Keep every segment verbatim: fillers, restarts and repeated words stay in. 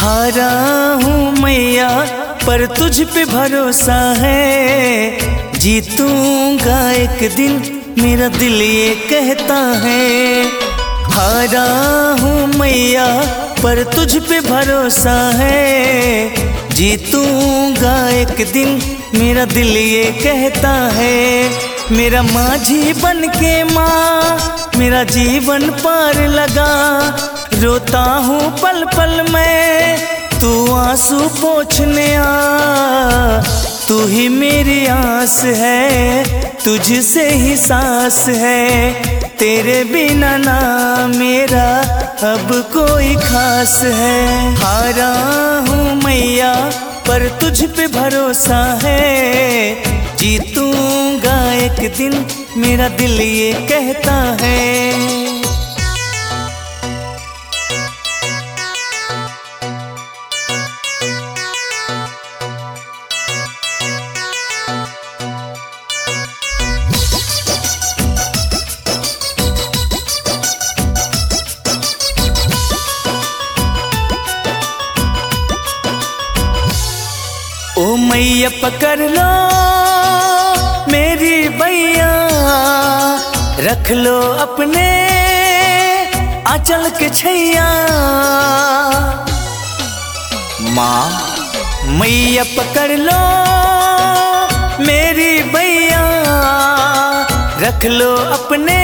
हारा हूँ मैया पर तुझ पे भरोसा है, जीतूंगा एक दिन मेरा दिल ये कहता है। हारा हूँ मैया पर तुझ पे भरोसा है, जीतूंगा एक दिन मेरा दिल ये कहता है। मेरा माझी बन के माँ मेरा जीवन पार लगा, रोता हूँ पल पल मैं तू आंसू पोंछने आ। तू ही मेरी आस है, तुझसे ही सांस है, तेरे बिना ना मेरा अब कोई खास है। हारा हूँ मैया पर तुझ पे भरोसा है, जीतूंगा एक दिन मेरा दिल ये कहता है। ओ मैया पकड़ लो मेरी बैया, रख लो अपने आंचल के छैया। माँ मैया पकड़ लो मेरी बैया, रख लो अपने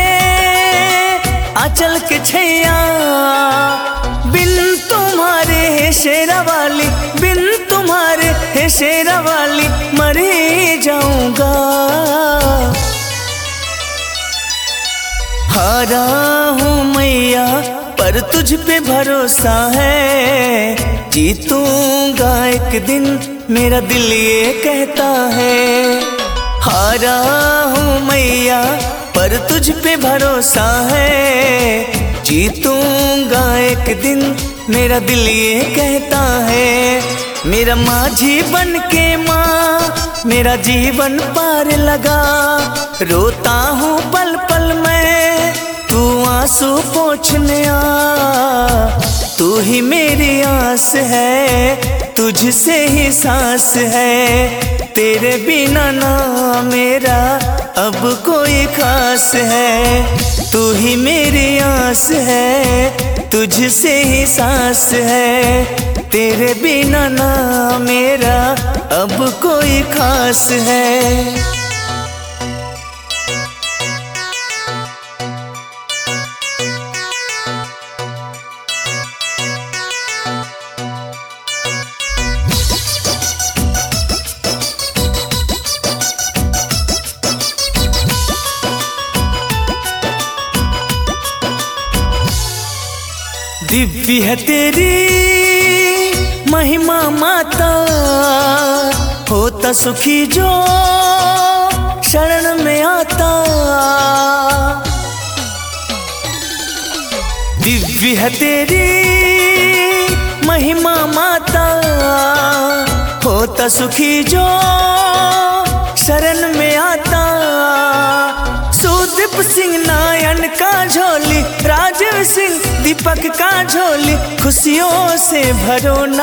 आंचल के छैया। बिन तुम्हारे है शेरा वाली, बिन तुम्हारे है शेरा वाली मर ही जाऊंगा। हारा हूँ मैया पर तुझ पे भरोसा है, जीतूंगा एक दिन मेरा दिल ये कहता है। हारा हूँ मैया पर तुझ पे भरोसा है, जीतूंगा एक दिन मेरा दिल ये कहता है। मेरा माझी बन के माँ मेरा जीवन पार लगा, रोता हूँ पल पल मैं तू आंसू पोंछने आ। तू ही मेरी आस है, तुझसे ही सांस है, तेरे बिना ना मेरा अब कोई खास है। तू ही मेरी आस है, तुझसे ही सांस है, तेरे बिना ना मेरा अब कोई खास है। दिव्य है तेरी महिमा माता, होता सुखी जो शरण में आता। दिव्य है तेरी महिमा माता, होता सुखी जो शरण में आता। सुदीप सिंह नायन का झोली, राजीव सिंह दीपक का झोली खुशियों से भरो ना।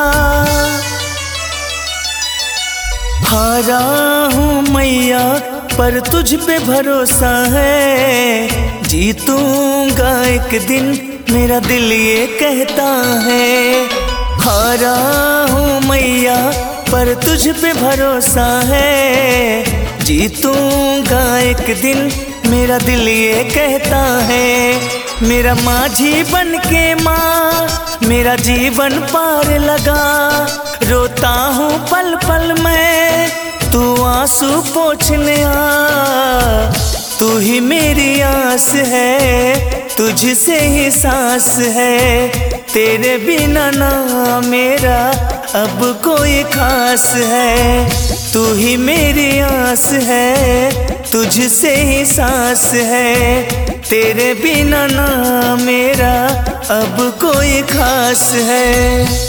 हारा हूँ मैया पर तुझ पे भरोसा है, जीतूंगा एक दिन मेरा दिल ये कहता है। हारा हूँ मैया पर तुझ पे भरोसा है, जीतूंगा एक दिन मेरा दिल ये कहता है। मेरा माझी बन के माँ मेरा जीवन पार लगा, रोता हूँ पल पल मैं तू आंसू पोंछने आ। तू ही मेरी आस है, तुझसे ही सांस है, तेरे बिना ना मेरा अब कोई खास है। तू ही मेरी आस है, तुझसे ही सांस है, तेरे बिना ना मेरा अब कोई खास है।